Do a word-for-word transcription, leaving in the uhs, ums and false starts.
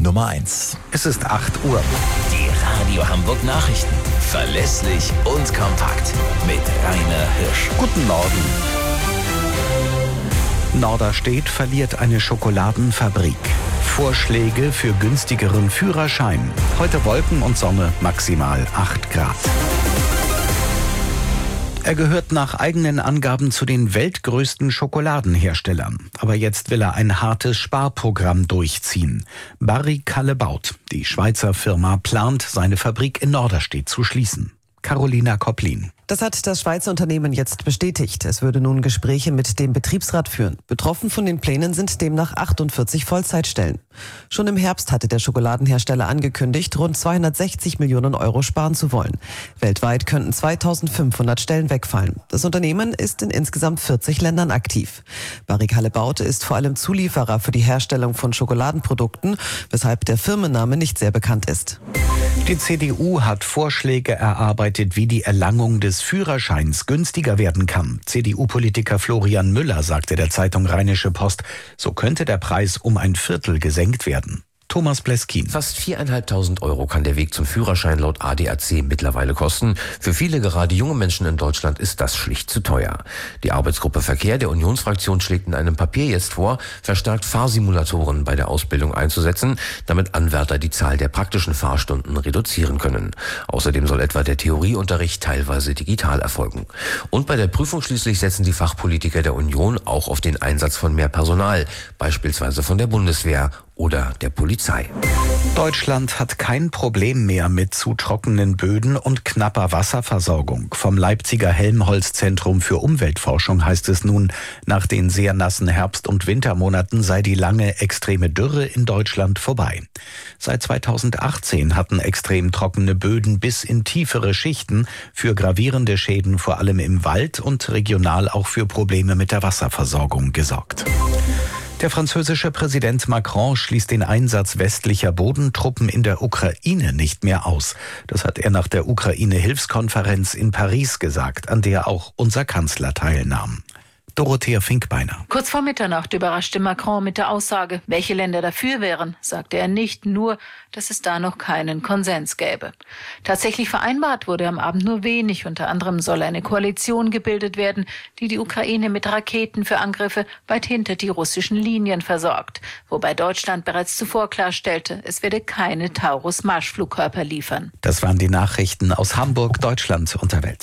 Nummer eins. Es ist acht Uhr. Die Radio Hamburg Nachrichten. Verlässlich und kompakt. Mit Rainer Hirsch. Guten Morgen. Norderstedt verliert eine Schokoladenfabrik. Vorschläge für günstigeren Führerschein. Heute Wolken und Sonne, maximal acht Grad. Er gehört nach eigenen Angaben zu den weltgrößten Schokoladenherstellern. Aber jetzt will er ein hartes Sparprogramm durchziehen. Barry Callebaut, die Schweizer Firma, plant, seine Fabrik in Norderstedt zu schließen. Carolina Kopplin. Das hat das Schweizer Unternehmen jetzt bestätigt. Es würde nun Gespräche mit dem Betriebsrat führen. Betroffen von den Plänen sind demnach achtundvierzig Vollzeitstellen. Schon im Herbst hatte der Schokoladenhersteller angekündigt, rund zweihundertsechzig Millionen Euro sparen zu wollen. Weltweit könnten zweitausendfünfhundert Stellen wegfallen. Das Unternehmen ist in insgesamt vierzig Ländern aktiv. Barry Callebaut ist vor allem Zulieferer für die Herstellung von Schokoladenprodukten, weshalb der Firmenname nicht sehr bekannt ist. Die C D U hat Vorschläge erarbeitet, wie die Erlangung des Führerscheins günstiger werden kann. C D U-Politiker Florian Müller sagte der Zeitung Rheinische Post, so könnte der Preis um ein Viertel gesenkt werden. Thomas Pleskin. Fast viertausendfünfhundert Euro kann der Weg zum Führerschein laut A D A C mittlerweile kosten. Für viele, gerade junge Menschen in Deutschland, ist das schlicht zu teuer. Die Arbeitsgruppe Verkehr der Unionsfraktion schlägt in einem Papier jetzt vor, verstärkt Fahrsimulatoren bei der Ausbildung einzusetzen, damit Anwärter die Zahl der praktischen Fahrstunden reduzieren können. Außerdem soll etwa der Theorieunterricht teilweise digital erfolgen. Und bei der Prüfung schließlich setzen die Fachpolitiker der Union auch auf den Einsatz von mehr Personal, beispielsweise von der Bundeswehr oder der Polizei. Deutschland hat kein Problem mehr mit zu trockenen Böden und knapper Wasserversorgung. Vom Leipziger Helmholtz-Zentrum für Umweltforschung heißt es nun, nach den sehr nassen Herbst- und Wintermonaten sei die lange extreme Dürre in Deutschland vorbei. Seit zweitausendachtzehn hatten extrem trockene Böden bis in tiefere Schichten für gravierende Schäden vor allem im Wald und regional auch für Probleme mit der Wasserversorgung gesorgt. Der französische Präsident Macron schließt den Einsatz westlicher Bodentruppen in der Ukraine nicht mehr aus. Das hat er nach der Ukraine-Hilfskonferenz in Paris gesagt, an der auch unser Kanzler teilnahm. Dorothea Finkbeiner. Kurz vor Mitternacht überraschte Macron mit der Aussage, welche Länder dafür wären, sagte er nicht, nur, dass es da noch keinen Konsens gäbe. Tatsächlich vereinbart wurde am Abend nur wenig. Unter anderem soll eine Koalition gebildet werden, die die Ukraine mit Raketen für Angriffe weit hinter die russischen Linien versorgt. Wobei Deutschland bereits zuvor klarstellte, es werde keine Taurus-Marschflugkörper liefern. Das waren die Nachrichten aus Hamburg, Deutschland und der Welt.